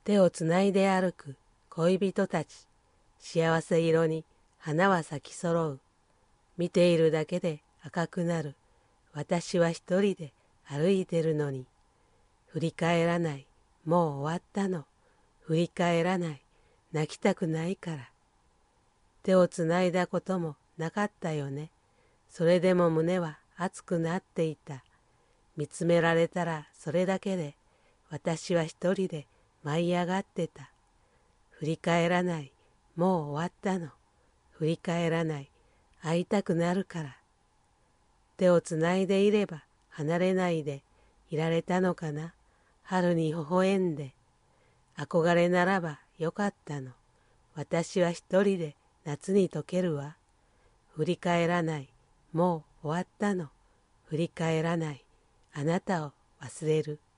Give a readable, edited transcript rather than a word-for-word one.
手をつないで歩く恋人たち。幸せ色に花は咲きそろう。見ているだけで赤くなる。私は一人で歩いてるのに。振り返らない。もう終わったの。振り返らない。泣きたくないから。手をつないだこともなかったよね。それでも胸は熱くなっていた。見つめられたらそれだけで私は一人で舞い上がってた。振り返らない。もう終わったの。振り返らない。会いたくなるから。手をつないでいれば離れないでいられたのかな。春に微笑んで。憧れならばよかったの。私は一人で夏に溶けるわ。振り返らない。もう終わったの。振り返らない。あなたを忘れる。